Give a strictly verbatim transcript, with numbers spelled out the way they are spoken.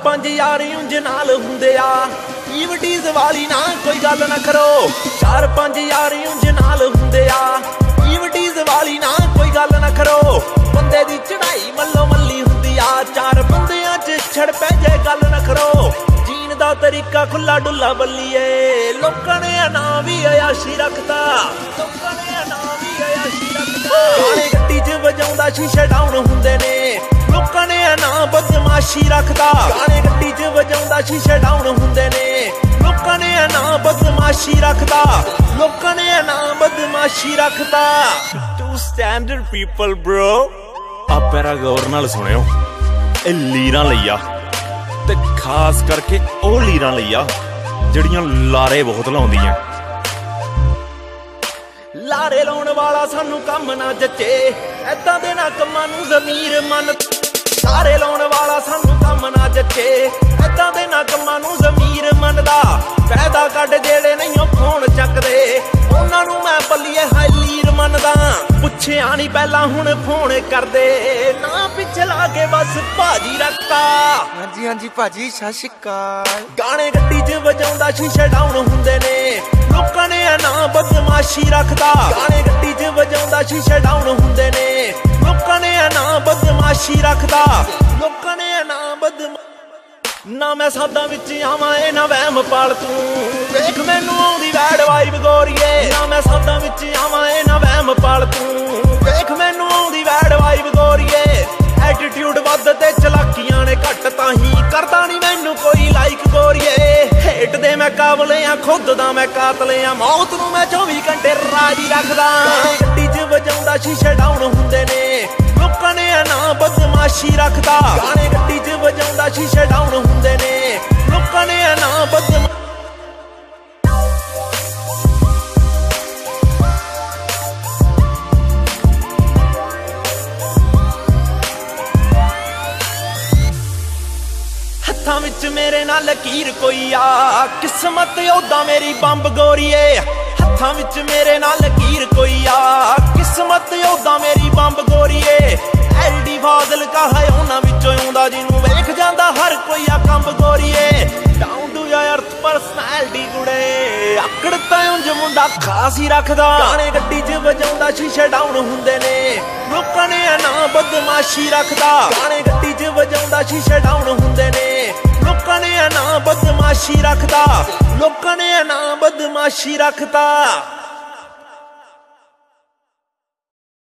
पंज यार उंज नाल हुंदे आ ईवटीज वाली ना कोई गल ना करो। चार पंज यार उंज नाल हुंदे आ ईवटीज वाली ना कोई गल ना करो। बंदे दी चढ़ाई मल्लो मल्ली हुंदी आ चार बंदियां च छड़ पै जाए गल ना करो। जीन दा तरीका खुला डुला बल्लीए लोकां ने ना भी अयाशी रखता लोकां ने ना भी अयाशी रखता। गाने गड्डी च वजाउंदा शीशे डाउन हुंदे ने लोकां ने ना बदमाशी रखता। गाने गड्डी च वजाउंदा शीशे डाउन हुंदे ने लोकां ने ना बदमाशी रखता लोकां ने ना बदमाशी रखता। टू स्टैंडर्ड पीपल ब्रो आ पैरा गौर नाल सुनियो ए लीरां लई आ ते खास करके ओ लीरां लई आ जड़ियां लारे बहुत लाउंदियां। लारे लाउण वाला सानू कम ना जचे ऐदां दे ना कम्मां नू ज़मीर मन। लारे लाउण वाला सानू कम ना जचे ऐदां दे ना कम्मां नू ज़मीर मनदा। पैदा कढ जेड़े नहीं फोन चकदे उन्हां नू मैं बल्लीए हाय लीर मनदा। पुछिया नहीं पहला हुण फोन करदे ना पिछे ला के बस भाजी रखता। हाँ जी हाँ जी भाजी सत श्री अकाल। गाने गड्डी च वजाउंदा शीशे डाउन हुंदे ने लोकां ने ना बदमाशी रखता। गाने गड्डी च वजाउंदा शीशे डाउन हुंदे ने लोकां ने ना बदमाशी रखता लोकां ने ना बदमा। ना मैं सादा विच आवां ए ना वहम पाल तू वेख मैनू आउंदी वैड वाइब गोरीए। ना मैं सादा विच आवां ए ना वहम पाल तू वेख मैनू आउंदी वैड वाइब गोरीए। एटीट्यूड वध ते चलाकियां ने घट ताही करदा नहीं मैनू कोई लाइक गोरीए। हेट दे मैं काबले आ खुद दा मैं कातले आ मौत नू मैं चौबी घंटे राजी रखदा। गड्डी च वजाउंदा शीशे डाउन हुंदे ने लोकां ने ना बदमाशी रखता। गाने गड्डी च वजाउंदा शीशे डाउन हुंदे ने लोकां ने ना बदमा। हत्थां विच मेरे नाल लकीर कोई आ किस्मत ओदा मेरी बंब गोरीए। हत्थां विच मेरे नाल लकीर कोई आ किस्मत ओदा मेरी बंब गोरीए। एलडी फादल का है उन्हां विचों आउंदा जिन्नू वेख जांदा हर कोई आ कंब गोरीए। डाउन टू अर्थ पर्सनैलिटी गुड़े आकड़ तां उंज मुंडा खास ही रखदा। गाने गड्डी च वजाउंदा शीशे डाउन हुंदे ने लोकां ने ना बदमाशी रखदा। गाने गड्डी च वजाउंदा शीशे डाउन हुंदे ने लोकां ने ना बदमाशी रखदा लोकां ने ना बदमाशी रखदा।